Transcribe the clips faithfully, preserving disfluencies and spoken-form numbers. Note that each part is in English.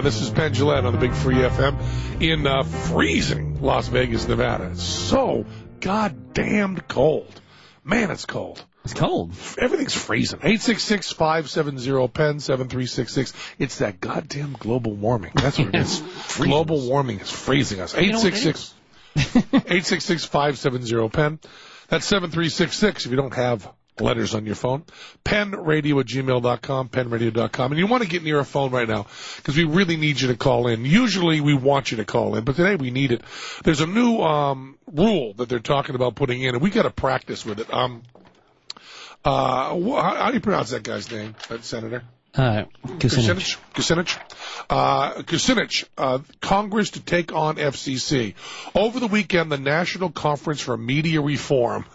This is Penn Jillette on the Big Free F M in uh, freezing Las Vegas, Nevada. It's so goddamned cold. Man, it's cold. It's cold. Everything's freezing. eight six six, five seven zero, P E N, seven three six six. It's that goddamn global warming. That's what it is. Global warming is freezing us. eight six six, eight six six, five seven zero, P E N. That's seven three six six if you don't have letters on your phone. penradio at gmail dot com, penradio dot com. And you want to get near a phone right now because we really need you to call in. Usually we want you to call in, but today we need it. There's a new um, rule that they're talking about putting in, and we got to practice with it. Um, uh, wh- how, how do you pronounce that guy's name, that senator? Uh, Kucinich. Kucinich. Uh, Kucinich, uh, Congress to take on F C C. Over the weekend, the National Conference for Media Reform.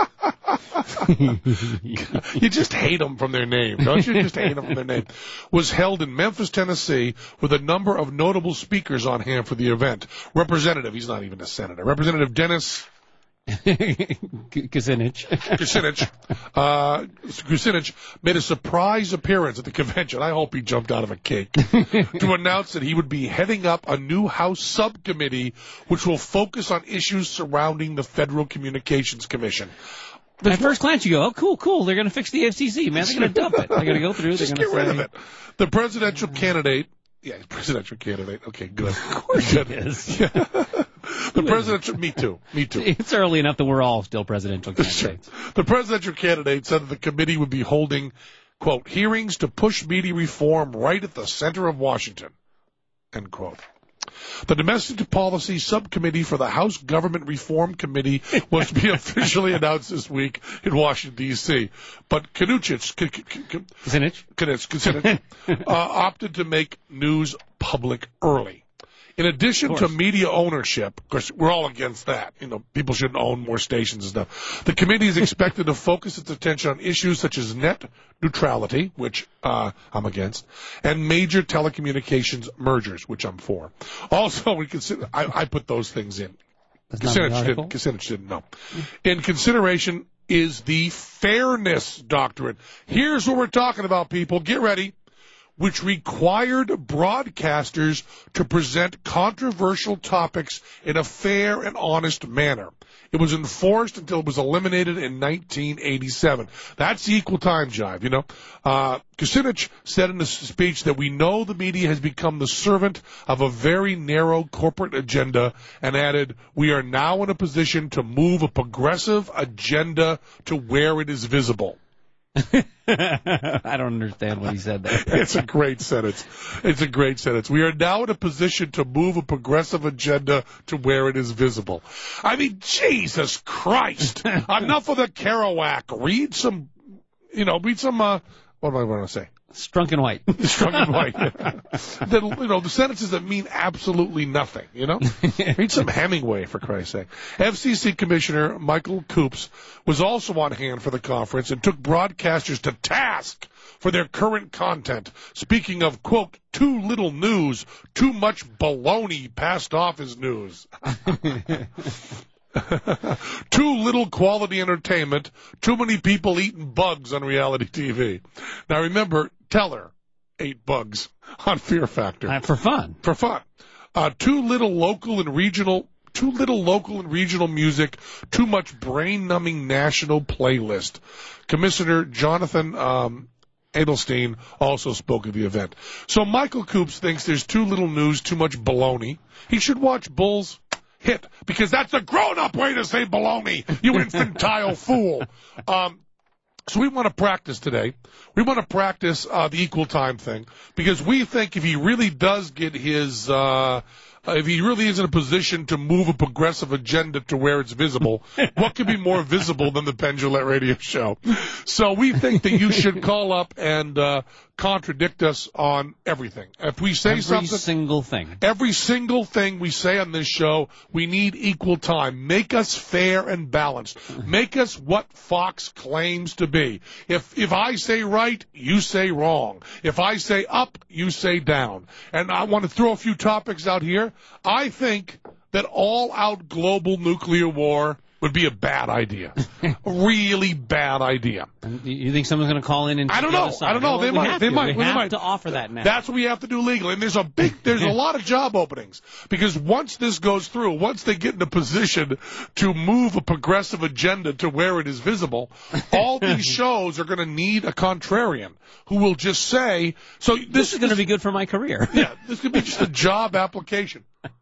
You just hate them from their name, don't you? Just hate them from their name. Was held in Memphis, Tennessee, with a number of notable speakers on hand for the event. Representative, he's not even a senator, Representative Dennis Kucinich. Kucinich, uh, Kucinich made a surprise appearance at the convention. I hope he jumped out of a cake to announce that he would be heading up a new House subcommittee which will focus on issues surrounding the Federal Communications Commission. At There's first glance, you go, oh, cool, cool. They're going to fix the F C C, man. They're going to dump it. They're going to go through. They're Just going to get rid say, of it. The presidential candidate. Yeah, presidential candidate. Okay, good. Of course it is. Yeah. The presidential. Me too. Me too. It's early enough that we're all still presidential candidates. Sure. The presidential candidate said that the committee would be holding, quote, hearings to push media reform right at the center of Washington, end quote. The Domestic Policy Subcommittee for the House Government Reform Committee was to be officially announced this week in Washington, D C But Kucinich, Kucinich? Kucinich uh, opted to make news public early. In addition to media ownership, of course, we're all against that. You know, people shouldn't own more stations and stuff. The committee is expected to focus its attention on issues such as net neutrality, which uh, I'm against, and major telecommunications mergers, which I'm for. Also, we consider I, I put those things in. Kucinich didn't. Kucinich didn't know. In consideration is the fairness doctrine. Here's what we're talking about, people. Get ready. Which required broadcasters to present controversial topics in a fair and honest manner. It was enforced until it was eliminated in nineteen eighty-seven. That's the equal time jive, you know. Uh, Kucinich said in a speech that we know the media has become the servant of a very narrow corporate agenda, and added, we are now in a position to move a progressive agenda to where it is visible. I don't understand what he said there. It's a great sentence. It's a great sentence. We are now in a position to move a progressive agenda to where it is visible. I mean, Jesus Christ. Enough of the Kerouac. Read some, you know, read some, uh, what do I want to say? Strunk and White. Strunk and White. the, you know, the sentences that mean absolutely nothing, you know? Read some Hemingway, for Christ's sake. F C C Commissioner Michael Coops was also on hand for the conference and took broadcasters to task for their current content. Speaking of, quote, too little news, too much baloney passed off as news. Too little quality entertainment, too many people eating bugs on reality T V. Now remember, Teller ate bugs on Fear Factor. Uh, for fun. For fun. Uh, too little local and regional, too little local and regional music, too much brain-numbing national playlist. Commissioner Jonathan um, Adelstein also spoke at the event. So Michael Coops thinks there's too little news, too much baloney. He should watch Bulls Hit, because that's a grown-up way to say baloney, you infantile fool. Um, so we want to practice today. We want to practice uh, the equal time thing, because we think if he really does get his, uh, if he really is in a position to move a progressive agenda to where it's visible, what could be more visible than the Penn Jillette radio show? So we think that you should call up and uh, contradict us on everything. If we say every something... Every single thing. Every single thing we say on this show, we need equal time. Make us fair and balanced. Make us what Fox claims to be. If if I say right, you say wrong. If I say up, you say down. And I want to throw a few topics out here. I think that all-out global nuclear war would be a bad idea. A really bad idea. And you think someone's going to call in and I don't the know. other side? I don't know. Well, they we might. have They to. might. We They have might. to offer that now. That's what we have to do legally. And there's a big, there's a lot of job openings because once this goes through, once they get in a position to move a progressive agenda to where it is visible, all these shows are going to need a contrarian who will just say, "So this, this is going to be good for my career." Yeah, this could be just a job application.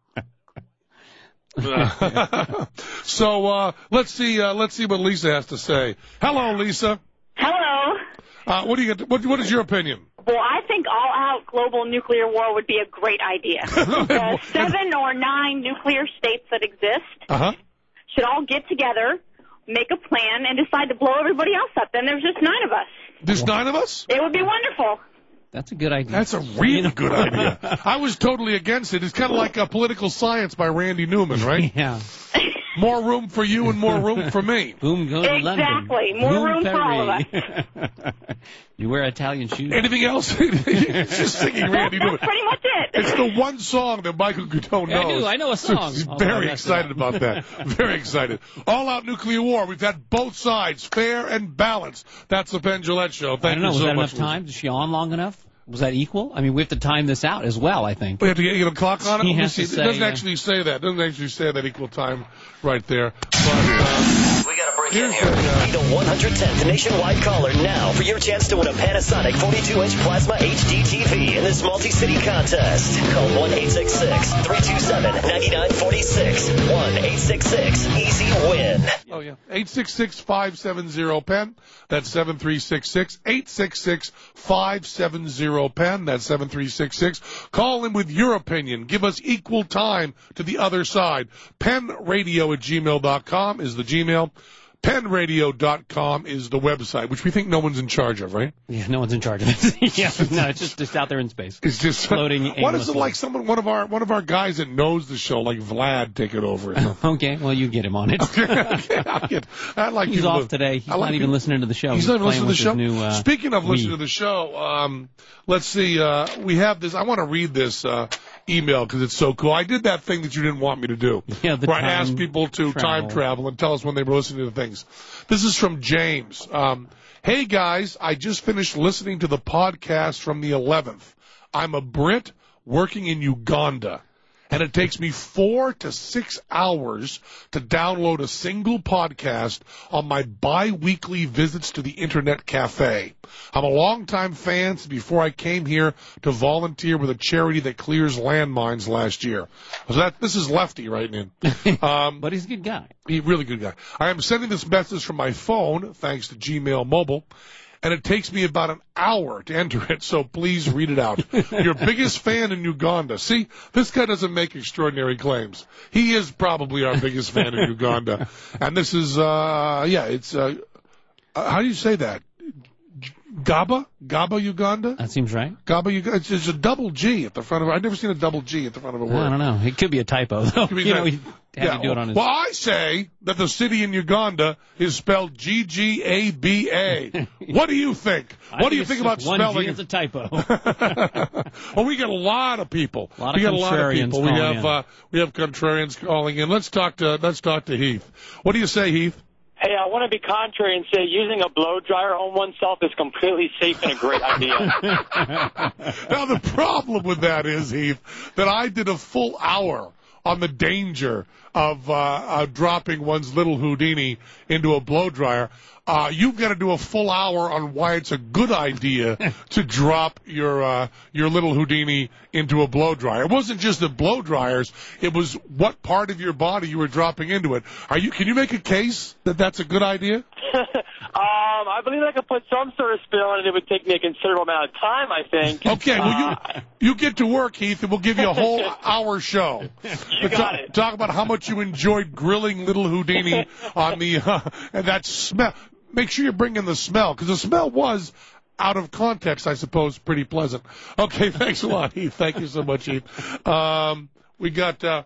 so uh, let's see. Uh, let's see what Lisa has to say. Hello, Lisa. Hello. Uh, what do you get? What, what is your opinion? Well, I think all-out global nuclear war would be a great idea. The seven or nine nuclear states that exist uh-huh. should all get together, make a plan, and decide to blow everybody else up. Then there's just nine of us. There's nine of us? It would be wonderful. That's a good idea. That's a really good idea. I was totally against it. It's kind of like uh, Political Science by Randy Newman, right? Yeah. More room for you and more room for me. Boom, go to London. Exactly. More Boom, room Perry. for all of us. You wear Italian shoes. Anything else? Just singing Randy Newman. That's pretty much it. It's the one song that Michael Coutinho knows. Yeah, I do. I know a song. He's Oh, very I excited about that. Very excited. All-out nuclear war. We've had both sides, fair and balanced. That's the Penn Jillette Show. Thank I don't know. you Was so that much. enough time? Is she on long enough? Was that equal? I mean, we have to time this out as well, I think. We have to get, get a clock on it? He Let me has see. to It say, doesn't uh, actually say that. It doesn't actually say that equal time right there. But, uh, We got to break Here's in here. the, uh, Be the one hundred tenth nationwide caller now for your chance to win a Panasonic forty-two inch plasma H D T V in this multi-city contest. Call one eight six six, three two seven, nine nine four six. one eight six six, easy win. oh, yeah. eight six six, five seven zero, P E N. That's seven three six six, eight six six, five seven zero, P E N. That's seven three six six. Call in with your opinion. Give us equal time to the other side. penradio at gmail dot com is the Gmail. penn radio dot com is the website, which we think no one's in charge of, right? Yeah, no one's in charge of it. Yeah, no, it's just, just out there in space. It's just Floating What is it aimlessly. like? Someone, one of our, one of our guys that knows the show, like Vlad, take it over. Or something. Okay, well, you get him on it. okay, I get, I like He's people off to- today. He's I like not even people- listening to the show. He's not even playing listening to the with show. his new, uh, Speaking of listening Wii. to the show, um, let's see. Uh, we have this. I want to read this uh, email because it's so cool. I did that thing that you didn't want me to do. Yeah, the where I time asked people to travel. time travel and tell us when they were listening to things. This is from James. Um, hey guys, I just finished listening to the podcast from the eleventh. I'm a Brit working in Uganda. And it takes me four to six hours to download a single podcast on my bi-weekly visits to the Internet Cafe. I'm a longtime fan since before I came here to volunteer with a charity that clears landmines last year. So that this is Lefty right in. Um, But he's a good guy. He's a really good guy. I am sending this message from my phone, thanks to Gmail Mobile, and it takes me about an hour to enter it, so please read it out. Your biggest fan in Uganda. See, this guy doesn't make extraordinary claims. He is probably our biggest fan in Uganda. And this is, uh, yeah, it's, uh, uh, how do you say that? Gaba? Gaba, Uganda? That seems right. Gaba, Uganda? It's, it's a double G at the front of it. I've never seen a double G at the front of a word. I don't know. It could be a typo, though. Could be You that- know, he had Yeah, to do it on his... Well, I say that the city in Uganda is spelled G G A B A. What do you think? I What do you it's think about just one spelling G it? is a typo. Well, we got a lot of people. A lot we of got a lot of contrarians people. We calling have in. uh, we have contrarians calling in. Let's talk to let's talk to Heath. What do you say, Heath? Hey, I want to be contrary and say using a blow dryer on oneself is completely safe and a great idea. Now the problem with that is, Heath, that I did a full hour on the danger of uh, uh, dropping one's little Houdini into a blow dryer. Uh, you've got to do a full hour on why it's a good idea to drop your uh, your little Houdini into a blow dryer. It wasn't just the blow dryers; it was what part of your body you were dropping into it. Are you? Can you make a case that that's a good idea? um, I believe I could put some sort of spin on it. It would take me a considerable amount of time, I think. Okay, well, Uh, you you get to work, Heath, and we'll give you a whole hour show. You got talk, it. Talk about how much you enjoyed grilling little Houdini on the uh, and that smell. Make sure you bring in the smell, because the smell was, out of context, I suppose, pretty pleasant. Okay, thanks a lot, Heath. Thank you so much, Heath. Um, we got uh,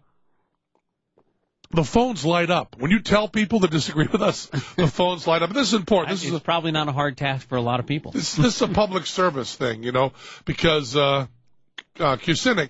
the phones light up. When you tell people to disagree with us, the phones light up. And this is important. This it's is a, probably not a hard task for a lot of people. this, this is a public service thing, you know, because uh, uh, Kucinich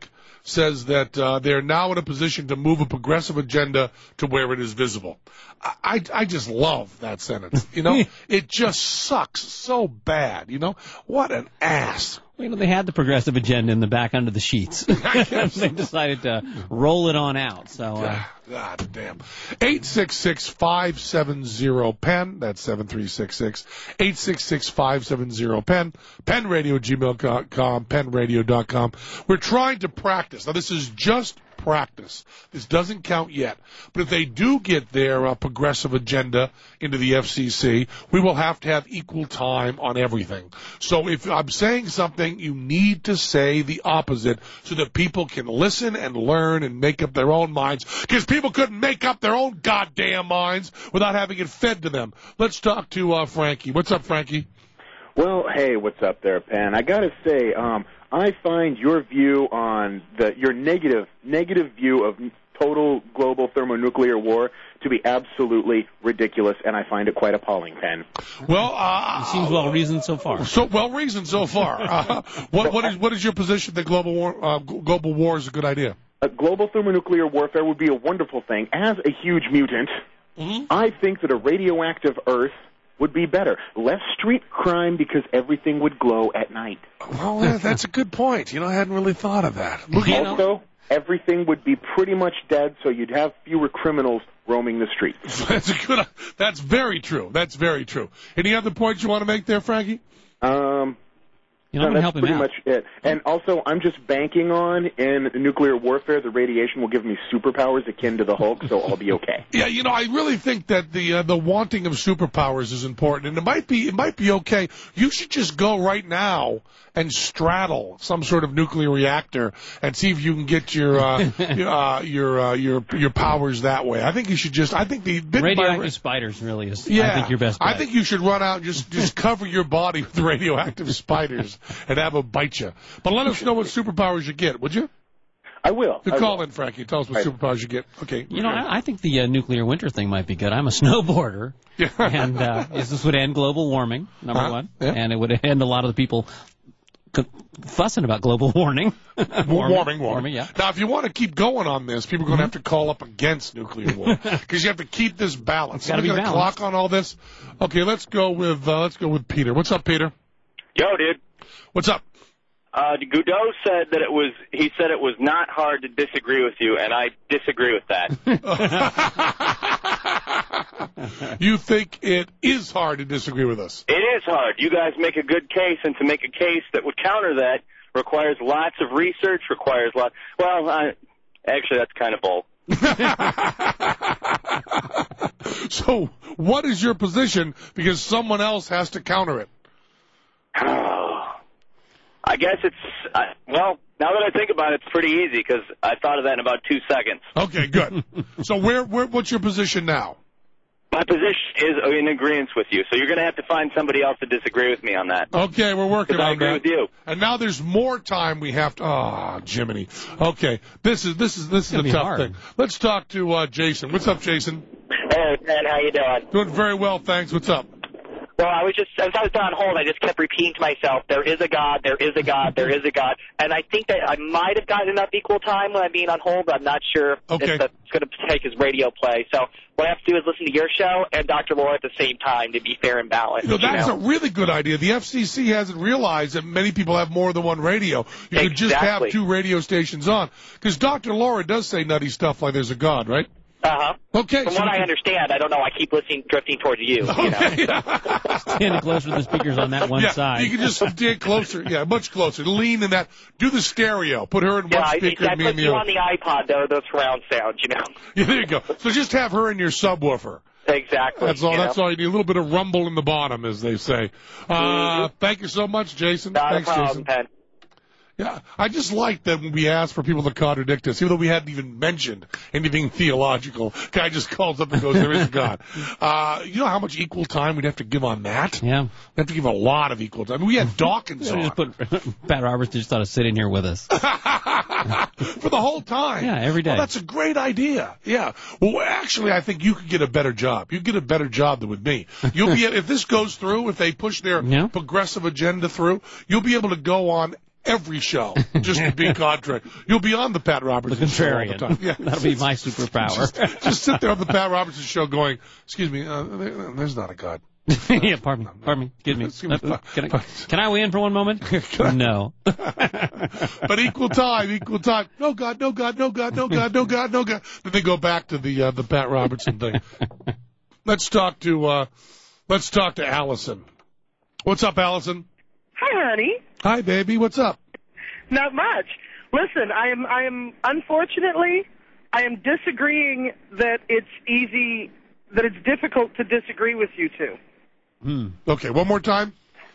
says that uh, they're now in a position to move a progressive agenda to where it is visible. I, I, I just love that sentence. You know, it just sucks so bad. You know, what an ass. Well, you know, they had the progressive agenda in the back under the sheets. They decided to roll it on out. So, uh, God damn. eight six six, five seven zero, P E N. That's seven three six six. eight six six, five seven zero, P E N. penradio at gmail dot com, penradio dot com. We're trying to practice. Now, this is just practice. This doesn't count yet. But if they do get their uh, progressive agenda into the F C C, we will have to have equal time on everything. So if I'm saying something, you need to say the opposite so that people can listen and learn and make up their own minds, because people couldn't make up their own goddamn minds without having it fed to them. Let's talk to uh, Frankie. What's up, Frankie? Well, hey, what's up there, Penn? I got to say, um, I find your view on the your negative negative view of total global thermonuclear war to be absolutely ridiculous, and I find it quite appalling, Penn. Well, uh, it seems well reasoned so far. So well reasoned so far. Uh, what what is what is your position that global war uh, global war is a good idea? A global thermonuclear warfare would be a wonderful thing. As a huge mutant, mm-hmm. I think that a radioactive Earth would be better. Less street crime because everything would glow at night. Well, that's a good point. You know, I hadn't really thought of that. Look, also, everything would be pretty much dead, so you'd have fewer criminals roaming the streets. That's a good. That's very true. That's very true. Any other points you want to make there, Frankie? Um. You know, no, that's help him pretty out. much it. And also, I'm just banking on, in nuclear warfare, the radiation will give me superpowers akin to the Hulk, so I'll be okay. Yeah, you know, I really think that the uh, the wanting of superpowers is important, and it might be it might be okay. You should just go right now and straddle some sort of nuclear reactor and see if you can get your uh, your, uh, your uh, your your powers that way. I think you should just. I think the radioactive by, spiders really is. Yeah, I think your best bet. I think you should run out and just just cover your body with radioactive spiders and have them bite you. But let us know what superpowers you get, would you? I will. You I call will. in, Frankie. Tell us what right. superpowers you get. Okay. You know, I, I think the uh, nuclear winter thing might be good. I'm a snowboarder, yeah. and uh, this would end global warming, number huh? one, yeah. and it would end a lot of the people fussing about global warming. warming, warming, warming, warming, yeah. Now, if you want to keep going on this, people are going to have to call up against nuclear war because you have to keep this balance. Got to be got a clock on all this. Okay, let's go with uh, let's go with Peter. What's up, Peter? Yo, dude. What's up? Uh, Godot said that it was. He said it was not hard to disagree with you, and I disagree with that. You think it is hard to disagree with us? It is hard. You guys make a good case, and to make a case that would counter that requires lots of research. Requires lot. Well, uh, actually, that's kind of bull. So, what is your position? Because someone else has to counter it. I guess it's, uh, well, now that I think about it, it's pretty easy because I thought of that in about two seconds. Okay, good. So where, where, what's your position now? My position is in agreement with you, so you're going to have to find somebody else to disagree with me on that. Okay, we're working on I agree that. with you. And now there's more time we have to. Oh, Jiminy. Okay, this is this is this is a tough hard. thing. Let's talk to uh, Jason. What's up, Jason? Hey, man, how you doing? Doing very well, thanks. What's up? Well, I was just, as I was on hold, I just kept repeating to myself, there is a God, there is a God, there is a God. And I think that I might have gotten enough equal time when I'm being on hold, but I'm not sure okay. if that's going to take his radio play. So what I have to do is listen to your show and Doctor Laura at the same time to be fair and balanced. You know, that's you know? a really good idea. The F C C hasn't realized that many people have more than one radio. You exactly. could just have two radio stations on. Because Doctor Laura does say nutty stuff like there's a God, right? Uh-huh. Okay. From so what I can... understand, I don't know, I keep listening, drifting towards you, you okay. know. So. Stand closer to the speakers on that one yeah, side. You can just stand closer. Yeah, much closer. Lean in that. Do the stereo. Put her in yeah, one speaker I, and me I in put the you other. on the iPod, though, those surround sounds, you know. Yeah, there you go. So just have her in your subwoofer. Exactly. That's all. You That's know? all you need. A little bit of rumble in the bottom, as they say. Uh, mm-hmm. Thank you so much, Jason. Not Thanks, a problem, Jason. Penn. Yeah, I just like that when we ask for people to contradict us, even though we hadn't even mentioned anything theological. Guy just calls up and goes, "There is a God." Uh, you know how much equal time we'd have to give on that? Yeah, we have to give a lot of equal time. I mean, we had Dawkins on. Just put Pat Roberts just thought to sit in here with us for the whole time. Yeah, every day. Well, that's a great idea. Yeah. Well, actually, I think you could get a better job. You get a better job than with me. You'll be if this goes through, if they push their yeah. progressive agenda through, you'll be able to go on every show just to be contrary. You'll be on the Pat Robertson the show all the contrarian. time. Yeah. That'll be my superpower. just, just sit there on the Pat Robertson show going, excuse me, uh, there, there's not a God. yeah, pardon me. Pardon me. Excuse me. Excuse me. Uh, can, I, can I weigh in for one moment? No. But equal time, equal time. No God, no God, no God, no God, no God, no God. Then they go back to the uh, the Pat Robertson thing. Let's talk to uh, let's talk to Allison. What's up, Allison? Hi, honey. Hi, baby. What's up? Not much. Listen, I am I am unfortunately I am disagreeing that it's easy that it's difficult to disagree with you two. Hmm. Okay, one more time.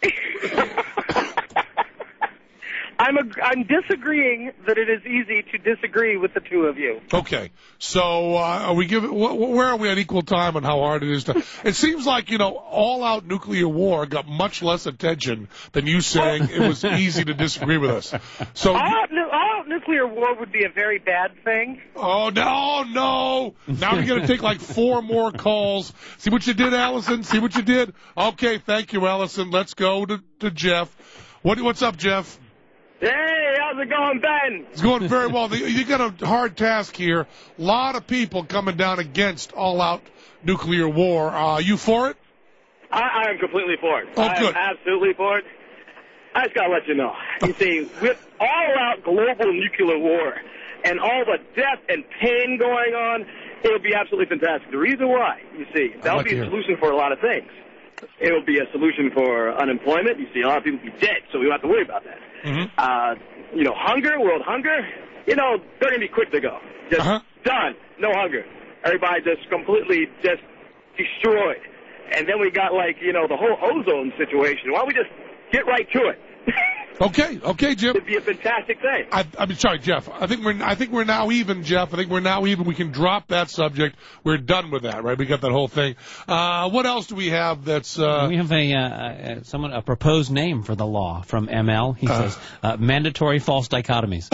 I'm a, I'm disagreeing that it is easy to disagree with the two of you. Okay, so uh, are we giving? Wh- where are we at equal time on how hard it is to? It seems like you know, all-out nuclear war got much less attention than you saying it was easy to disagree with us. So all-out, nu- all-out nuclear war would be a very bad thing. Oh no, no! Now we're gonna take like four more calls. See what you did, Allison? See what you did? Okay, thank you, Allison. Let's go to, to Jeff. What what's up, Jeff? Hey, how's it going, Ben? It's going very well. You got a hard task here. A lot of people coming down against all-out nuclear war. Uh, you for it? I, I am completely for it. Oh, I good. am absolutely for it. I just got to let you know. You see, with all-out global nuclear war and all the death and pain going on, it would be absolutely fantastic. The reason why, you see, that would be a solution for a lot of things. It would be a solution for unemployment. You see, a lot of people would be dead, so we don't have to worry about that. Mm-hmm. Uh, you know, hunger, world hunger, you know, they're going to be quick to go. Just uh-huh. done. No hunger. Everybody just completely just destroyed. And then we got, like, you know, the whole ozone situation. Why don't we just get right to it? Okay, okay, Jim. It'd be a fantastic thing. I, I'm sorry, Jeff. I think we're I think we're now even, Jeff. I think we're now even. We can drop that subject. We're done with that, right? We got that whole thing. Uh, what else do we have? That's uh, we have a uh, someone a proposed name for the law from M L. He says uh, mandatory false dichotomies.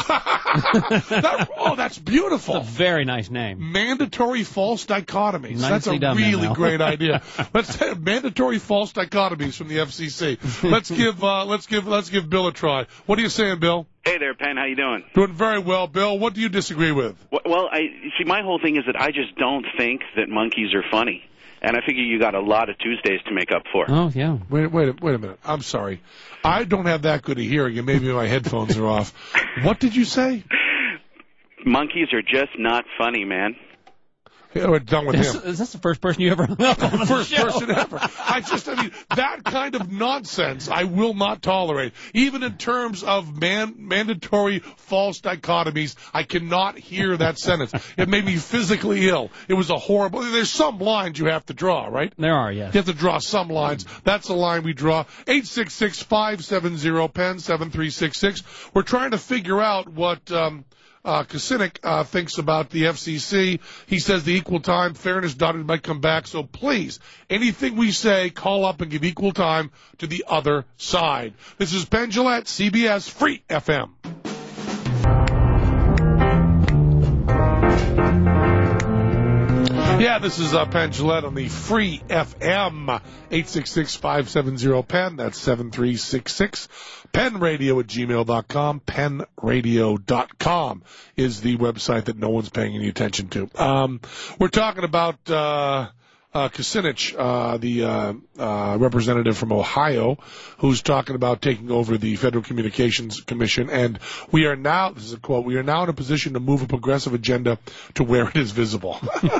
that, oh, that's beautiful. That's a very nice name. Mandatory false dichotomies. Nicely That's a done, really M L. great idea. Let's take mandatory false dichotomies from the F C C. Let's give uh, let's give let's give Bill a try. What are you saying, Bill? Hey there, Penn. How you doing? Doing very well, Bill. What do you disagree with? Well, I see. My whole thing is that I just don't think that monkeys are funny, and I figure you got a lot of Tuesdays to make up for. Oh yeah. Wait, wait, a, wait a minute. I'm sorry. I don't have that good a hearing, and maybe my headphones are off. What did you say? Monkeys are just not funny, man. Yeah, we're done with Is, him. is this the first person you ever hung up on? First the show? person ever. I just, I mean, that kind of nonsense I will not tolerate. Even in terms of man, mandatory false dichotomies, I cannot hear that sentence. It made me physically ill. It was a horrible, there's some lines you have to draw, right? There are, yes. You have to draw some lines. That's the line we draw. eight six six, five seven zero, P E N, seven three six six. We're trying to figure out what, um, Uh, Kucinich uh, thinks about the F C C. He says the equal time, fairness doctrine might come back. So please, anything we say, call up and give equal time to the other side. This is Penn Jillette, C B S Free F M. Yeah, this is uh, Penn Jillette on the Free F M. eight six six, five seven zero, P E N. That's seven three six six. penradio at gmail dot com. penradio dot com is the website that no one's paying any attention to. Um, we're talking about uh, uh, Kucinich, uh, the uh, uh, representative from Ohio, who's talking about taking over the Federal Communications Commission. And we are now, this is a quote, we are now in a position to move a progressive agenda to where it is visible.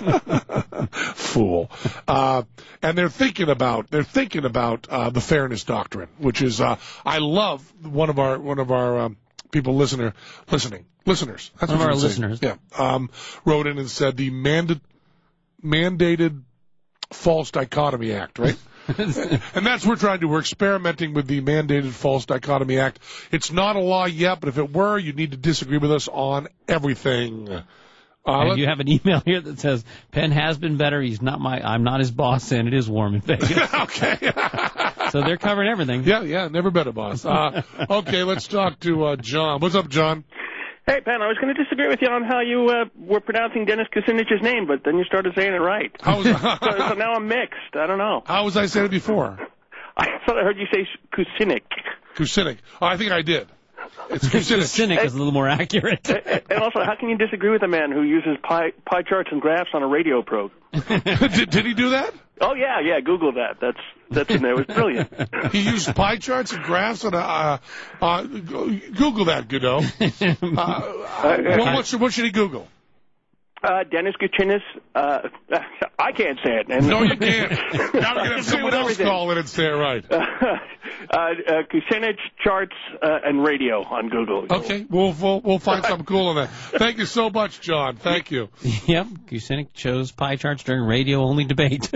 Fool. Uh, and they're thinking about, they're thinking about, uh, the fairness doctrine, which is, uh, I love one of our, one of our, um, people listener, listening, listeners. That's one what of our I'm listeners. saying. Yeah. Um, wrote in and said the manda- mandated False Dichotomy Act, right? And that's what we're trying to do. We're experimenting with the mandated False Dichotomy Act. It's not a law yet, but if it were, you'd need to disagree with us on everything. Uh, and you have an email here that says, Penn has been better. He's not my, I'm not his boss, and it is warm in Vegas. Okay. So they're covering everything. Yeah, yeah, never been a boss. Uh, okay, let's talk to uh, John. What's up, John? Hey, Penn, I was going to disagree with you on how you uh, were pronouncing Dennis Kucinich's name, but then you started saying it right. How was so, so now I'm mixed. I don't know. How was I saying it before? I thought I heard you say Kucinich. Kucinich. Oh, I think I did. It's Kucinich. Kucinich is a little more accurate. And also, how can you disagree with a man who uses pie, pie charts and graphs on a radio program? did, did he do that? Oh, yeah, yeah, Google that. That's that's in there. It was brilliant. He used pie charts and graphs on a, uh, uh, Google that, Godot. Uh, uh, what, what, should, what should he Google? Uh, Dennis Kucinich, uh, I can't say it. And no, you can't. Now we're going to have someone else call it and say it right. Uh, uh, Kucinich charts uh, and radio on Google. Okay, we'll, we'll, we'll find something cool on that. Thank you so much, John. Thank you. Yep, Kucinich chose pie charts during radio-only debate.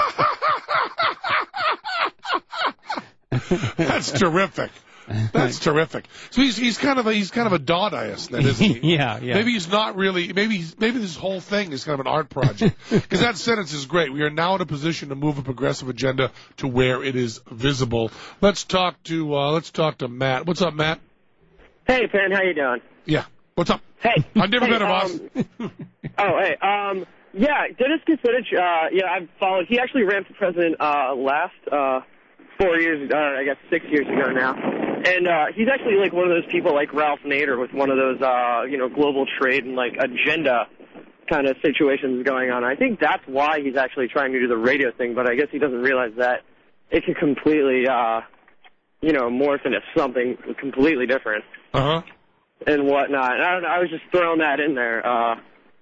That's terrific. That's terrific. So he's he's kind of a he's kind of a Dadaist, then, isn't he? yeah, yeah. Maybe he's not really. Maybe he's, maybe this whole thing is kind of an art project. Because that sentence is great. We are now in a position to move a progressive agenda to where it is visible. Let's talk to uh, let's talk to Matt. What's up, Matt? Hey, Penn. How you doing? Yeah. What's up? Hey. I've never hey, met a boss. Um, oh, hey. Um. Yeah, Dennis Kucinich. Uh. Yeah, I've followed. He actually ran for president uh last uh four years. Uh, I guess six years ago now. And uh, he's actually like one of those people like Ralph Nader with one of those, uh, you know, global trade and like agenda kind of situations going on. I think that's why he's actually trying to do the radio thing, but I guess he doesn't realize that it can completely, uh, you know, morph into something completely different. Uh-huh. And whatnot. And I don't know, I was just throwing that in there. Uh,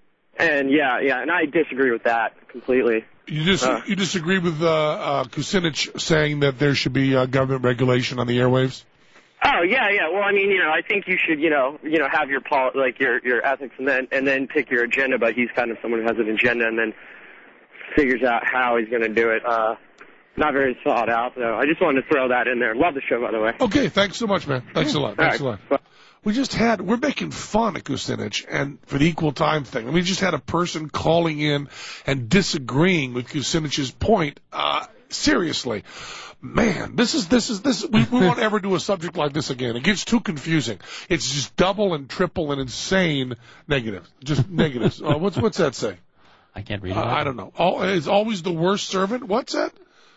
and yeah, yeah, and I disagree with that completely. You dis- uh, you disagree with uh, uh, Kucinich saying that there should be uh, government regulation on the airwaves? Oh yeah, yeah. Well, I mean, you know, I think you should, you know, you know, have your pol- like your your ethics, and then and then pick your agenda. But he's kind of someone who has an agenda, and then figures out how he's going to do it. Uh, not very thought out, though. I just wanted to throw that in there. Love the show, by the way. Okay, thanks so much, man. Thanks a lot. Thanks All right. a lot. We just had, we're making fun of Kucinich and for the equal time thing. And we just had a person calling in and disagreeing with Kucinich's point. Uh, seriously. Man, this is, this is, this, we, we won't ever do a subject like this again. It gets too confusing. It's just double and triple and insane negative. Just negatives. Uh, what's, what's that say? I can't read it. Uh, I don't know. All, it's always the worst servant. What's that?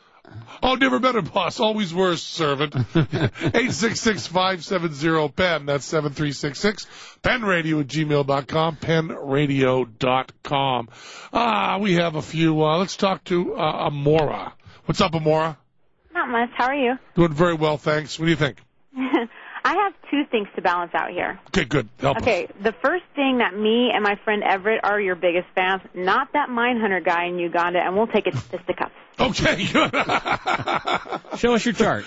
Oh, never been a boss. Always worse, servant. eight six six, five seven zero, P E N. That's seven three six six. penradio at gmail dot com. penradio dot com. Ah, we have a few. Uh, let's talk to uh, Amora. What's up, Amora? Not much. How are you? Doing very well, thanks. What do you think? I have two things to balance out here. Okay, good. Help okay, us. The first thing that me and my friend Everett are your biggest fans, not that Mindhunter guy in Uganda, and we'll take it to fisticuffs. Okay, good. Show us your chart.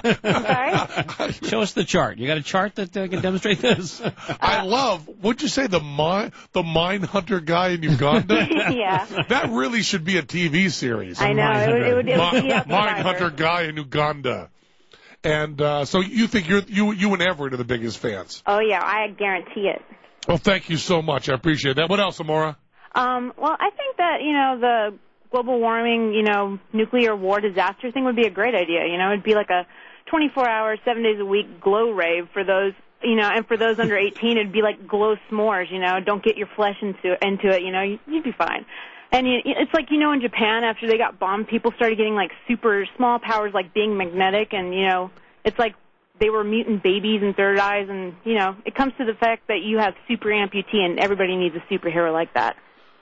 Sorry? Show us the chart. You got a chart that uh, can demonstrate this? I love, what'd you say, the mine, the Mindhunter guy in Uganda? Yeah. That really should be a T V series. I know. It would, it would, it would be up Mindhunter guy in Uganda. And uh, so you think you're, you you and Everett are the biggest fans? Oh, yeah. I guarantee it. Well, thank you so much. I appreciate that. What else, Amora? Um, well, I think that, you know, the global warming, you know, nuclear war disaster thing would be a great idea. You know, it'd be like a twenty-four hour, seven days a week glow rave for those, you know, and for those under eighteen, it'd be like glow s'mores, you know, don't get your flesh into, into it, you know, you'd be fine. And you, it's like, you know, in Japan, after they got bombed, people started getting, like, super small powers, like being magnetic, and, you know, it's like they were mutant babies and third eyes, and, you know, it comes to the fact that you have super amputee, and everybody needs a superhero like that.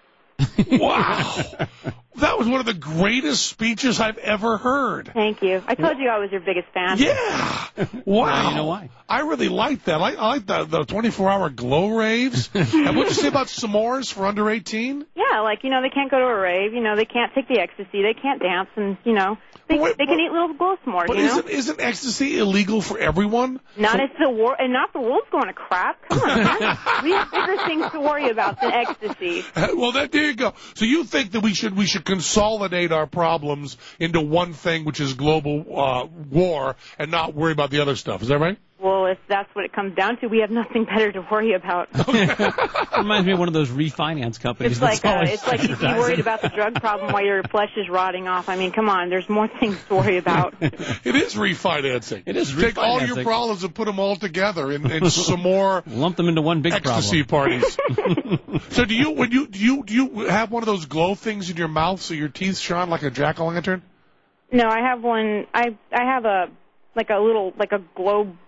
Wow. That was one of the greatest speeches I've ever heard. Thank you. I told you I was your biggest fan. Yeah. Wow. Now you know why. I really like that. I, I like the, the twenty-four hour glow raves. And what'd you say about s'mores for under eighteen? Yeah, like, you know, they can't go to a rave. You know, they can't take the ecstasy. They can't dance. And, you know, they, Wait, they can eat little glow s'mores, But you know? isn't, isn't ecstasy illegal for everyone? Not so, if the war, and not the world's going to crap. Come on, man. We have bigger things to worry about than ecstasy. Well, that, there you go. So you think that we should we should consolidate our problems into one thing, which is global uh, war, and not worry about the other stuff. Is that right? Well, if that's what it comes down to, we have nothing better to worry about. Reminds me of one of those refinance companies. It's like that's uh, always it's like you be worried about the drug problem while your flesh is rotting off. I mean, come on, there's more things to worry about. It is refinancing. It is Take refinancing. all your problems and put them all together in, in some more lump them into one big ecstasy problem. parties. So do you when you do you do you have one of those glow things in your mouth so your teeth shine like a jack-o'-lantern? No, I have one. I I have a like a little like a globe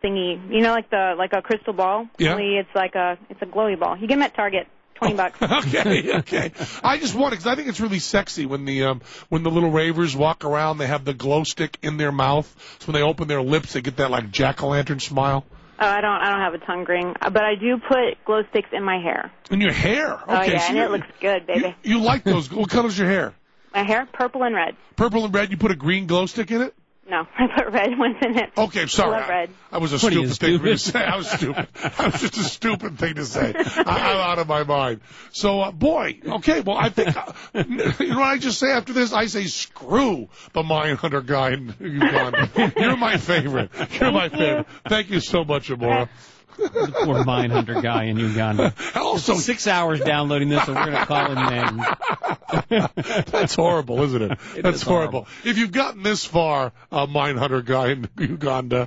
thingy. You know, like the like a crystal ball. Yeah. Only it's like a it's a glowy ball. You get them at Target. Twenty bucks. Okay, okay. I just want it because I think it's really sexy when the um, when the little ravers walk around. They have the glow stick in their mouth, so when they open their lips, they get that like jack o' lantern smile. Oh, I don't I don't have a tongue ring, but I do put glow sticks in my hair. In your hair? Okay, oh yeah, so and it looks good, baby. You, you like those? What color's your hair? My hair, purple and red. Purple and red. You put a green glow stick in it? No, I put red ones in it. Okay, sorry. I love red. I, I was a What are you, stupid thing for me to stupid? say. I was stupid. I was just a stupid thing to say. I, I'm out of my mind. So, uh, boy, okay, well, I think, uh, you know what I just say after this? I say screw the Mindhunter guy in Uganda. You're my favorite. You're my favorite. Thank you so much, Amora. The poor Mindhunter guy in Uganda. Also, six hours downloading this, and we're going to call him names. That's horrible, isn't it? It That's is horrible. horrible. If you've gotten this far, uh, Mindhunter guy in Uganda.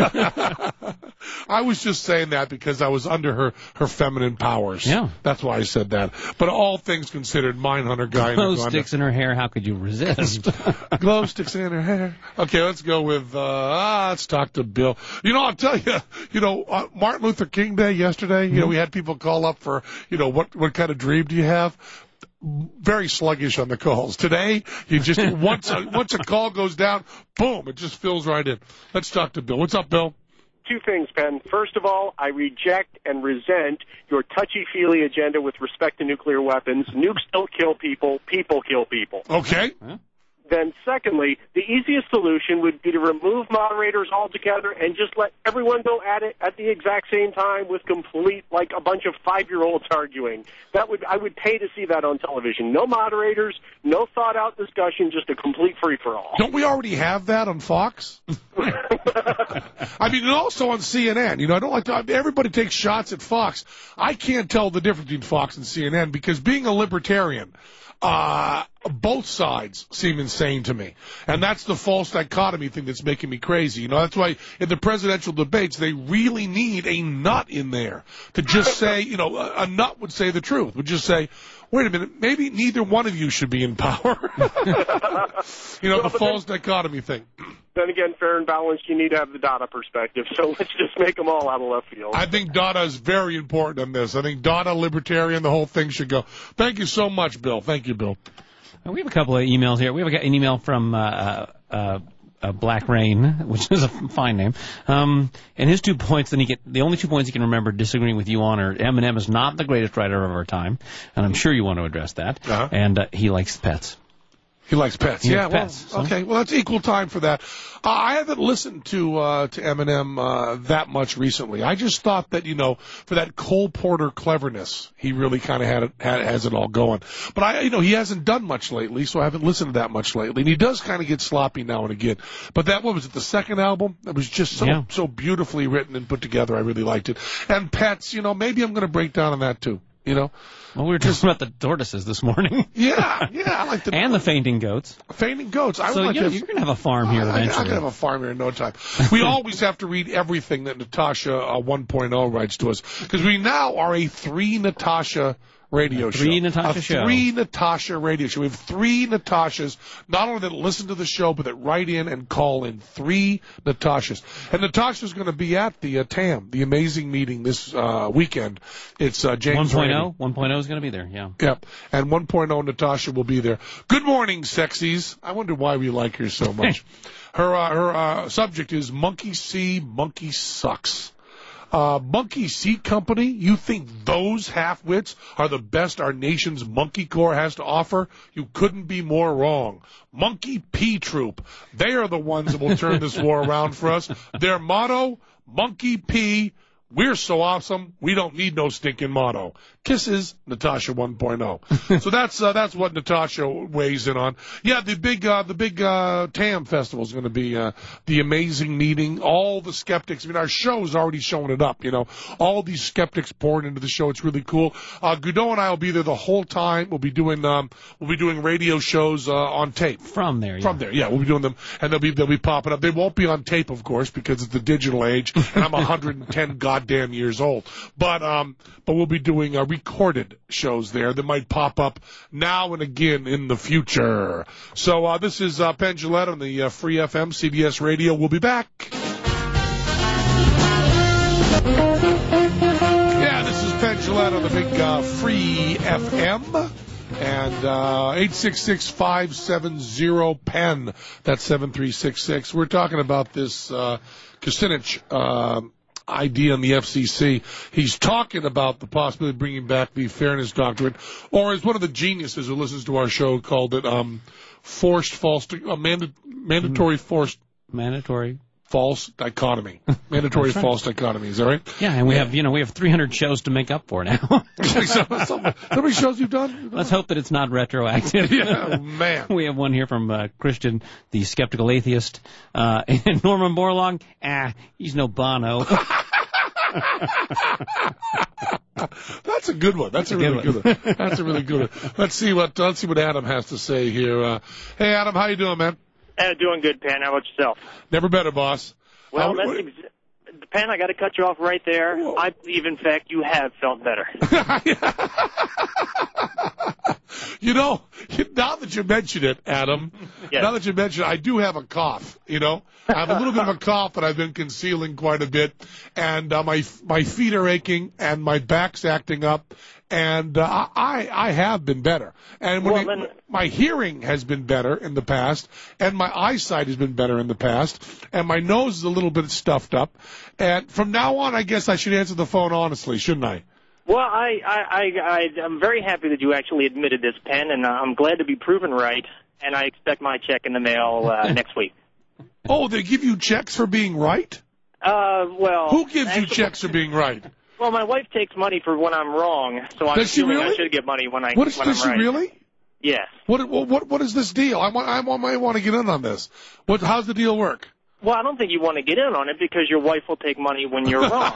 I was just saying that because I was under her, her feminine powers. Yeah. That's why I said that. But all things considered, Mindhunter guy in Glow Uganda. sticks in her hair, how could you resist? Glow sticks in her hair. Okay, let's go with, uh, ah, let's talk to Bill. You know, I'll tell you, you know, uh, Martin Luther King Day yesterday, you know, we had people call up for, you know, what, what kind of dream do you have? Very sluggish on the calls. Today, you just, once a, once a call goes down, boom, it just fills right in. Let's talk to Bill. What's up, Bill? Two things, Penn. First of all, I reject and resent your touchy-feely agenda with respect to nuclear weapons. Nukes don't kill people. People kill people. Okay. Huh? Then secondly, the easiest solution would be to remove moderators altogether and just let everyone go at it at the exact same time with complete, like a bunch of five-year-olds arguing. That would I would pay to see that on television. No moderators, no thought-out discussion, just a complete free-for-all. Don't we already have that on Fox? I mean, and also on C N N. You know, I don't like to, everybody takes shots at Fox. I can't tell the difference between Fox and C N N because being a libertarian, uh, both sides seem insane to me. And that's the false dichotomy thing that's making me crazy. You know, that's why in the presidential debates, they really need a nut in there to just say, you know, a, a nut would say the truth, would just say, wait a minute, maybe neither one of you should be in power. You know, Well, the but false dichotomy thing. Then again, fair and balanced, you need to have the data perspective. So let's just make them all out of left field. I think data is very important on this. I think data, libertarian, the whole thing should go. Thank you so much, Bill. Thank you, Bill. We have a couple of emails here. We have an email from uh, uh, uh, uh, Black Rain, which is a fine name. Um, and his two points, then he get the only two points he can remember disagreeing with you on are Eminem is not the greatest writer of our time, and I'm sure you want to address that. Uh-huh. And uh, he likes pets. He likes pets. He yeah, likes well, pets, so. okay. Well, that's equal time for that. Uh, I haven't listened to uh, to Eminem uh, that much recently. I just thought that, you know, for that Cole Porter cleverness, he really kind of had it had, has it all going. But I, you know, he hasn't done much lately, so I haven't listened to that much lately. And he does kind of get sloppy now and again. But that what was it? The second album that was just so Yeah. so beautifully written and put together. I really liked it. And pets, you know, maybe I'm going to break down on that too. You know. Well, we were talking about the tortoises this morning. Yeah, yeah, I like the and the fainting goats. fainting goats. I So would like you're, to. you're going to have a farm here I, I, eventually. I can have a farm here in no time. We always have to read everything that Natasha uh, one point oh writes to us because we now are a three Natasha radio A three show. Natasha a show. three Natasha radio show. We have three Natashas, not only that listen to the show, but that write in and call in. Three Natashas. And Natasha's going to be at the uh, T A M, the amazing meeting this uh, weekend. It's uh, James one point oh? Randi. one point oh is going to be there, yeah. Yep. And one point oh Natasha will be there. Good morning, sexies. I wonder why we like her so much. her uh, her uh, subject is Monkey See, Monkey Sucks. Uh, Monkey Seat Company, you think those half-wits are the best our nation's monkey corps has to offer? You couldn't be more wrong. Monkey P Troop, they are the ones that will turn this war around for us. Their motto, Monkey P, we're so awesome, we don't need no stinking motto. Kisses, Natasha one point oh. So that's uh, that's what Natasha weighs in on. Yeah, the big uh, the big uh, T A M festival is going to be uh, the amazing meeting. All the skeptics. I mean, our show's already showing it up. You know, all these skeptics pouring into the show. It's really cool. Uh, Godot and I will be there the whole time. We'll be doing um, we'll be doing radio shows uh, on tape from there. Yeah. From there, yeah, we'll be doing them, and they'll be they'll be popping up. They won't be on tape, of course, because it's the digital age, and I'm one hundred ten goddamn years old. But um, but we'll be doing uh, recorded shows there that might pop up now and again in the future. So uh, this is uh, Penn Jillette on the uh, Free F M C B S Radio. We'll be back. Yeah, this is Penn Jillette on the big uh, Free F M. And uh, eight six six, five seven zero, P E N. That's seven three six six. We're talking about this uh, Kucinich uh, idea in the F C C. He's talking about the possibility of bringing back the fairness doctrine, or as one of the geniuses who listens to our show called it, um, forced false, uh, manda- mandatory forced... Mandatory... False dichotomy. Mandatory right. false dichotomy. Is that right? Yeah, and we yeah. have, you know, we have three hundred shows to make up for now. How many shows you've done? You've done? Let's hope that it's not retroactive. Yeah, man. We have one here from uh, Christian, the skeptical atheist. Uh, and Norman Borlaug, ah, he's no Bono. That's a good one. That's, That's a, a really good one. good one. That's a really good one. Let's see what let's see what Adam has to say here. Uh, hey, Adam, how you doing, man? Uh, doing good, Pan. How about yourself? Never better, boss. Well, uh, that's what, ex- Pan, I got to cut you off right there. Whoa. I believe, in fact, you have felt better. You know, now that you mention it, Adam, yes. now that you mention it, I do have a cough, you know. I have a little bit of a cough that I've been concealing quite a bit, and uh, my my feet are aching, and my back's acting up, and uh, I I have been better. And when well, I, then, my hearing has been better in the past, and my eyesight has been better in the past, and my nose is a little bit stuffed up. And from now on, I guess I should answer the phone honestly, shouldn't I? Well, I, I, I, I, I'm very happy that you actually admitted this, Penn, and I'm glad to be proven right, and I expect my check in the mail uh, next week. Oh, they give you checks for being right? Uh, well... Who gives actually, you checks for being right? Well, my wife takes money for when I'm wrong, so I'm Does she assuming really? I should get money when, I, what is, when does I'm right. Does she really? Yes. What, what, what is this deal? I, want, I might want to get in on this. What, how's the deal work? Well, I don't think you want to get in on it because your wife will take money when you're wrong.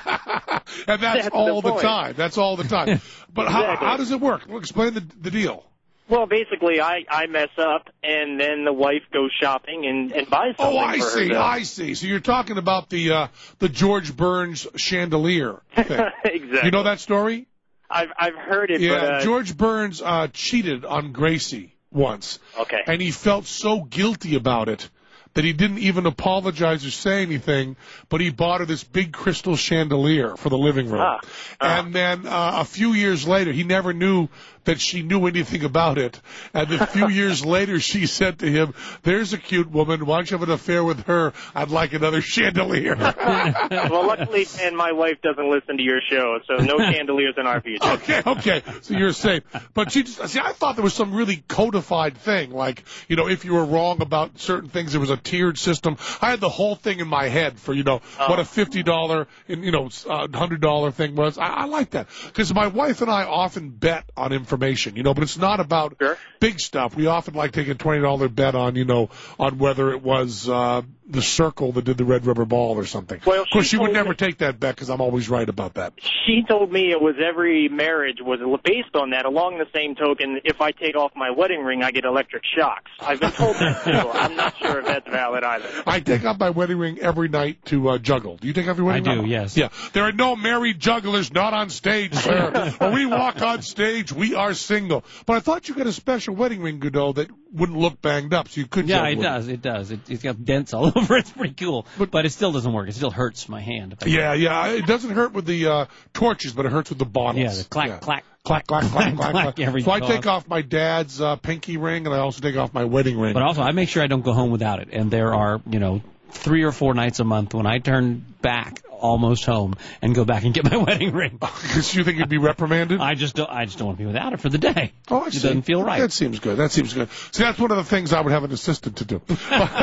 And that's, that's all the, the time. That's all the time. But exactly. how, how does it work? Well, explain the, the deal. Well, basically, I, I mess up, and then the wife goes shopping and, and buys something Oh, I for see, herself. I see. So you're talking about the uh, the George Burns chandelier thing. Exactly. You know that story? I've I've heard it. Yeah, but, uh, George Burns uh, cheated on Gracie once. Okay. And he felt so guilty about it that he didn't even apologize or say anything, but he bought her this big crystal chandelier for the living room. Ah, ah. And then uh, a few years later, he never knew that she knew anything about it. And a few years later, she said to him, there's a cute woman. Why don't you have an affair with her? I'd like another chandelier. Well, luckily, and my wife doesn't listen to your show, so no chandeliers in our future. Okay, okay. So you're safe. But she just, see, I thought there was some really codified thing. Like, you know, if you were wrong about certain things, there was a tiered system. I had the whole thing in my head for, you know, Oh. what a fifty dollars, you know, uh, one hundred dollars thing was. I, I like that. Because my wife and I often bet on information, you know, but it's not about sure. big stuff. We often like take a twenty dollars bet on, you know, on whether it was uh, the circle that did the red rubber ball or something. Well, of course, she, she would told never me- take that bet because I'm always right about that. She told me it was every marriage was based on that. Along the same token, if I take off my wedding ring, I get electric shocks. I've been told that too. I'm not sure if that's valid either. I take off my wedding ring every night to uh, juggle. Do you take off your wedding I ring? do, yes. Yeah. There are no married jugglers not on stage, sir. When we walk on stage, we are single. But I thought you got a special wedding ring, Godot, that wouldn't look banged up, so you could Yeah, juggle it with does. It does. It, it's got dents all over. It's pretty cool. But, but it still doesn't work. It still hurts my hand. If I Yeah, yeah. It doesn't hurt with the uh, torches, but it hurts with the bottles. Yeah, the clack, yeah. clack. Clack, clack, clack, clack, clack. Every So I cough. take off my dad's uh, pinky ring, and I also take off my wedding ring. But also, I make sure I don't go home without it. And there are, you know, three or four nights a month when I turn back almost home and go back and get my wedding ring. Because you think you'd be reprimanded? I just don't. I just don't want to be without it for the day. Oh, I It see. doesn't feel right. That seems good. That seems good. See, that's one of the things I would have an assistant to do.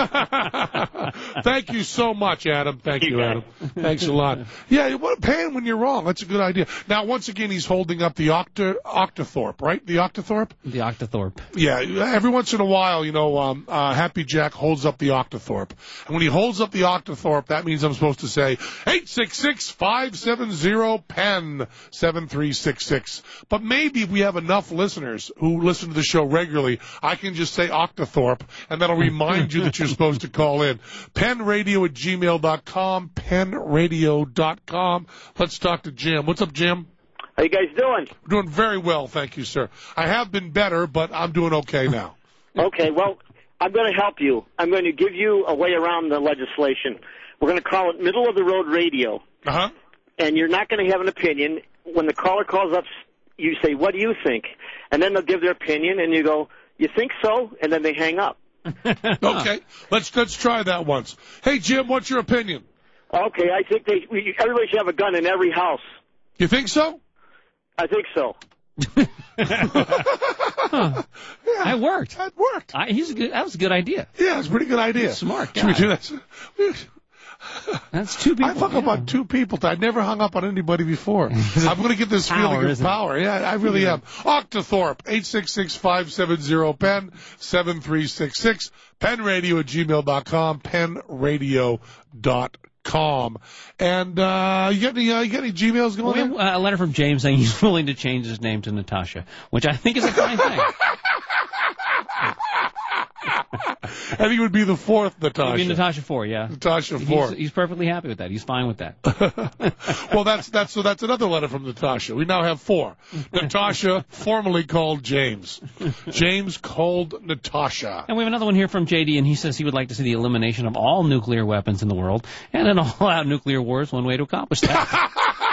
Thank you so much, Adam. Thank you, Adam. Thanks a lot. Yeah, what paying when you're wrong. That's a good idea. Now, once again, he's holding up the Octa, Octothorpe, right? The Octothorpe? The Octothorpe. Yeah, every once in a while, you know, um, uh, Happy Jack holds up the Octothorpe. And when he holds up the Octothorpe, that means I'm supposed to say eight six six, five seven zero, P E N, seven three six six. But maybe if we have enough listeners who listen to the show regularly, I can just say Octothorpe, and that'll remind you that you're supposed to call in. penradio at gmail dot com, penradio dot com. Let's talk to Jim. What's up, Jim? How you guys doing? We're doing very well, thank you, sir. I have been better, but I'm doing okay now. Okay, well, I'm going to help you. I'm going to give you a way around the legislation. We're going to call it middle-of-the-road radio. Uh-huh. and you're not going to have an opinion. When the caller calls up, you say, what do you think? And then they'll give their opinion, and you go, you think so? And then they hang up. Okay, let's let's try that once. Hey, Jim, what's your opinion? Okay, I think they we, everybody should have a gun in every house. You think so? I think so. Huh. Yeah, that worked. That worked. I, he's a good, that was a good idea. Yeah, it's a pretty good idea. Smart guy. Should we do that? That's two people. I've hung yeah. up on two people. I never hung up on anybody before. I'm going to get this Power, feeling of isn't power. it? Yeah, I really Yeah. am. Octothorpe, eight six six, five seven zero, P E N, seven three six six, penradio at gmail dot com, penradio dot com. And uh, you got any, uh, you got any Gmails going We have there? uh, a letter from James saying he's willing to change his name to Natasha, which I think is a fine thing. And he would be the fourth Natasha. He'd be Natasha four, yeah. Natasha four. He's, he's perfectly happy with that. He's fine with that. Well, that's that's so that's another letter from Natasha. We now have four. Natasha, formerly called James. James called Natasha. And we have another one here from J D, and he says he would like to see the elimination of all nuclear weapons in the world, and an all-out nuclear war is one way to accomplish that.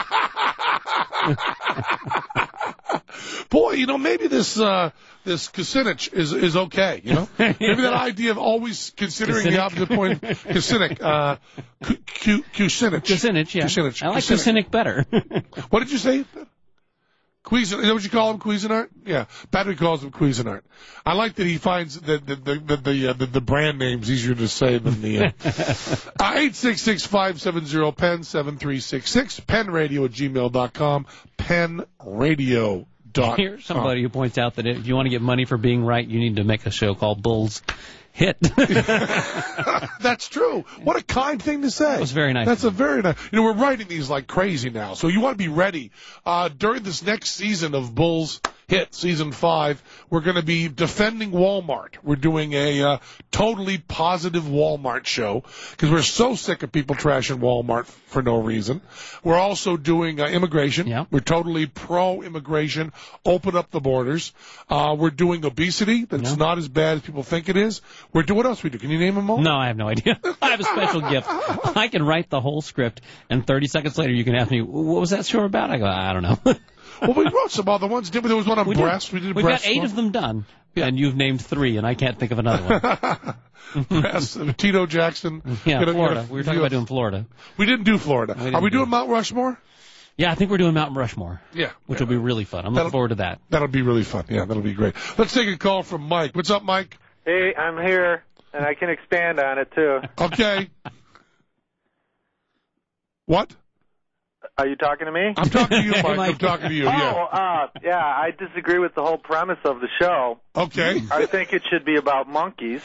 Boy, you know, maybe this uh, this Kucinich is is okay. You know, maybe that idea of always considering the opposite point. Kucinich, uh, Ku- Ku- Kucinich, Kucinich, yeah. Kucinich. I like Kucinich. Kucinich better. What did you say? Cuisinart. Is that what you call him, Cuisinart? Yeah, Patrick calls him Cuisinart. I like that he finds that the the the the, uh, the, the brand names easier to say than the uh, uh, eight six six five seven zero P E N seven three six six penradio at gmail dot com penradio. Here's somebody who points out that if you want to get money for being right, you need to make a show called Bulls Hit. That's true. What a kind thing to say. That was very nice. That's a very nice. You know, we're writing these like crazy now, so you want to be ready. Uh, during this next season of Bulls Hit, season five, we're going to be defending Walmart. We're doing a uh, totally positive Walmart show because we're so sick of people trashing Walmart for no reason. We're also doing uh, immigration. Yeah. We're totally pro-immigration. Open up the borders. Uh, we're doing obesity. That's Yeah. not as bad as people think it is. We're doing what else we do? Can you name them all? No, I have no idea. I have a special gift. I can write the whole script, and thirty seconds later you can ask me, what was that show about? I go, I don't know. Well, we wrote some other ones. Did we? There was one on we breast. Did. We did a We've breast got eight one. of them done, and you've named three, and I can't think of another one. breast. Tito Jackson. Yeah, Gonna- Florida. gonna- We were talking about doing Florida. We didn't do Florida. We didn't Are we do doing it. Mount Rushmore? Yeah, I think we're doing Mount Rushmore. Yeah. Which yeah. will be really fun. I'm That'll- looking forward to that. That'll be really fun. Yeah, that'll be great. Let's take a call from Mike. What's up, Mike? Hey, I'm here, and I can expand on it, too. Okay. What? Are you talking to me? I'm talking to you, Mike. Mike. I'm talking to you, Oh, yeah. uh, yeah, I disagree with the whole premise of the show. Okay. I think it should be about monkeys.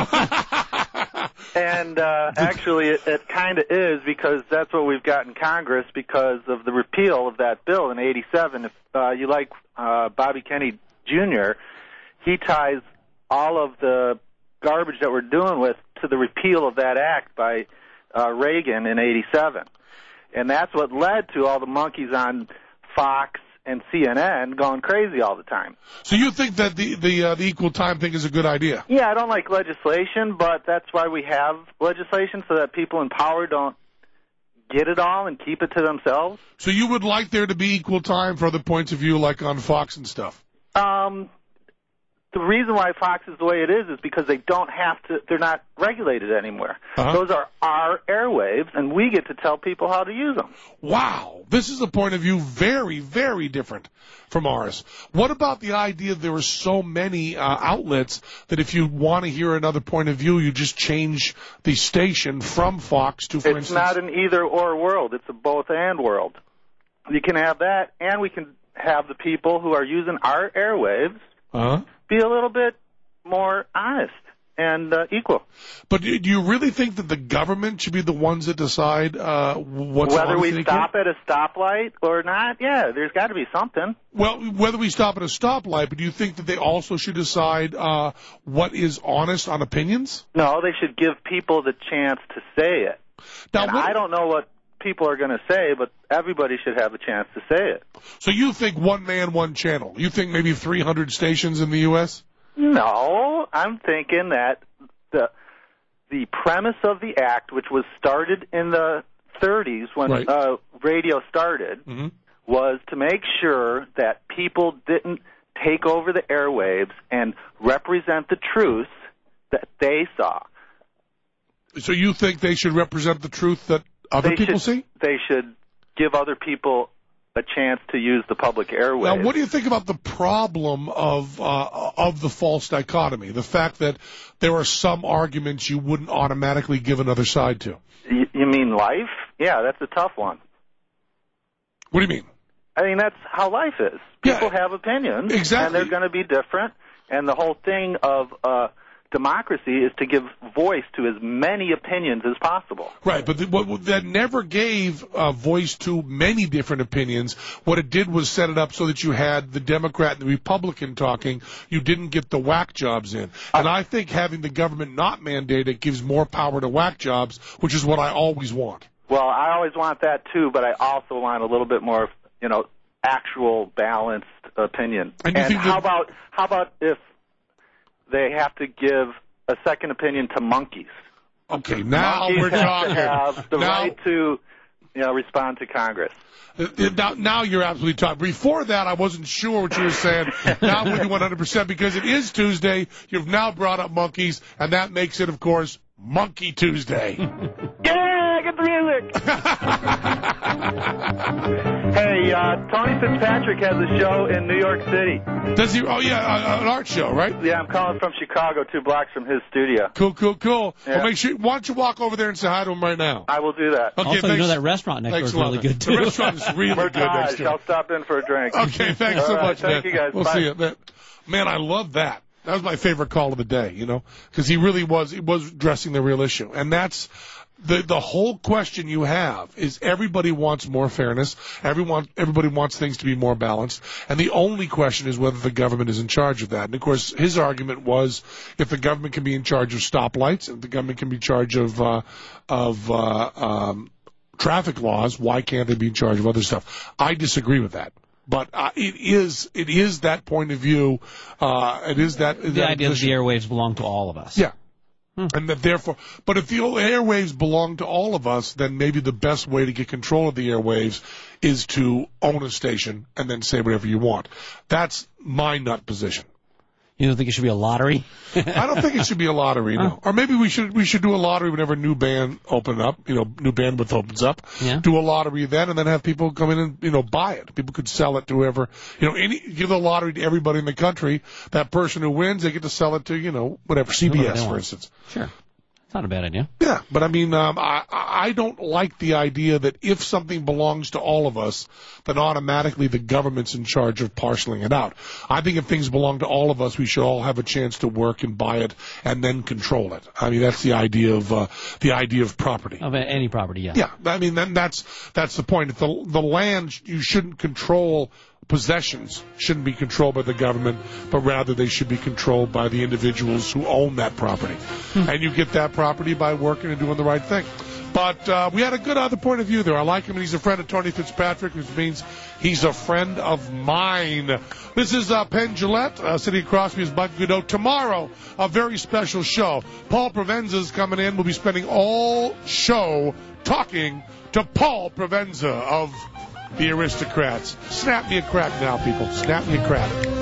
And uh, actually, it, it kind of is because that's what we've got in Congress because of the repeal of that bill in eighty-seven. If uh, you like uh, Bobby Kennedy Junior, he ties all of the garbage that we're doing with to the repeal of that act by uh, Reagan in eighty-seven. And that's what led to all the monkeys on Fox and C N N going crazy all the time. So you think that the the uh, the equal time thing is a good idea? Yeah, I don't like legislation, but that's why we have legislation so that people in power don't get it all and keep it to themselves. So you would like there to be equal time for other points of view, like on Fox and stuff? Um, the reason why Fox is the way it is is because they don't have to, they're not regulated anymore. Uh-huh. Those are our airwaves, and we get to tell people how to use them. Wow, this is a point of view very, very different from ours. What about the idea that there are so many uh, outlets that if you want to hear another point of view, you just change the station from Fox to, for It's instance... not an either-or world. It's a both-and world. You can have that, and we can have the people who are using our airwaves Uh-huh. be a little bit more honest and uh, equal. But do do you really think that the government should be the ones that decide uh, what's Whether honest we and equal? stop at a stoplight or not, yeah, there's got to be something. Well, whether we stop at a stoplight, but do you think that they also should decide uh, what is honest on opinions? No, they should give people the chance to say it. Now, and what- I don't know what people are going to say, but everybody should have a chance to say it. So you think one man, one channel. You think maybe three hundred stations in the U S? No, I'm thinking that the the premise of the act, which was started in the thirties when Right. uh, radio started Mm-hmm. was to make sure that people didn't take over the airwaves and represent the truth that they saw. So you think they should represent the truth that other They people should, see? They should give other people a chance to use the public airwaves. Now, what do you think about the problem of uh, of the false dichotomy? The fact that there are some arguments you wouldn't automatically give another side to. You, you mean life? Yeah, that's a tough one. What do you mean? I mean, that's how life is. People have opinions, exactly. and they're going to be different. And the whole thing of uh, democracy is to give voice to as many opinions as possible. Right, but the, what, that never gave uh, voice to many different opinions. What it did was set it up so that you had the Democrat and the Republican talking. You didn't get the whack jobs in. And I think having the government not mandate it gives more power to whack jobs, which is what I always want. Well, I always want that too, but I also want a little bit more, you know, actual balanced opinion. And, and you think how that, about how about if they have to give a second opinion to monkeys? Okay, now monkeys we're have talking. To have the now, right to, you know, respond to Congress. Now, now you're absolutely talking. Before that, I wasn't sure what you were saying. Now I'm with you one hundred percent because it is Tuesday. You've now brought up monkeys, and that makes it, of course, Monkey Tuesday. Yeah, get the music. Hey, uh, Tony Fitzpatrick has a show in New York City. Does he? Oh, yeah, uh, an art show, right? Yeah, I'm calling from Chicago, two blocks from his studio. Cool, cool, cool. Yeah. Well, make sure. Why don't you walk over there and say hi to him right now? I will do that. Okay, also, thanks. you know that restaurant next door Thanks is a lot, really man. good, too. The restaurant is really good next door. I'll stop in for a drink. Okay, thanks All so right, much, thank man. you, guys. We'll Bye. see you. Man, man, I love that. That was my favorite call of the day, you know, because he really was, he was addressing the real issue. And that's the the whole question you have is everybody wants more fairness. Everyone, everybody wants things to be more balanced. And the only question is whether the government is in charge of that. And, of course, his argument was if the government can be in charge of stoplights, if the government can be in charge of, uh, of, uh, um, traffic laws, why can't they be in charge of other stuff? I disagree with that. But uh, it is it is that point of view. Uh, it is that The that idea that position. the airwaves belong to all of us. Yeah. And that therefore, but if the airwaves belong to all of us, then maybe the best way to get control of the airwaves is to own a station and then say whatever you want. That's my nut position. You don't think it should be a lottery? I don't think it should be a lottery, no. Or maybe we should we should do a lottery whenever a new band open up, you know, new bandwidth opens up. Yeah. Do a lottery then, and then have people come in and, you know, buy it. People could sell it to whoever, you know, any give the lottery to everybody in the country. That person who wins, they get to sell it to, you know, whatever, C B S, Whoever they for want. instance. Sure. It's not a bad idea. Yeah, but I mean, um, I, I don't like the idea that if something belongs to all of us, then automatically the government's in charge of parceling it out. I think if things belong to all of us, we should all have a chance to work and buy it and then control it. I mean, that's the idea of uh, the idea of property. Of any property, yeah. Yeah, I mean, then that's that's the point. If the the land you shouldn't control. Possessions shouldn't be controlled by the government, but rather they should be controlled by the individuals who own that property. Hmm. And you get that property by working and doing the right thing. But uh, we had a good other point of view there. I like him, and he's a friend of Tony Fitzpatrick, which means he's a friend of mine. This is uh, Penn Jillette, uh, sitting across me is Mike Godot. Tomorrow, a very special show. Paul Provenza's coming in. We'll be spending all show talking to Paul Provenza of the Aristocrats. Snap me a crack now, people. Snap me a crack.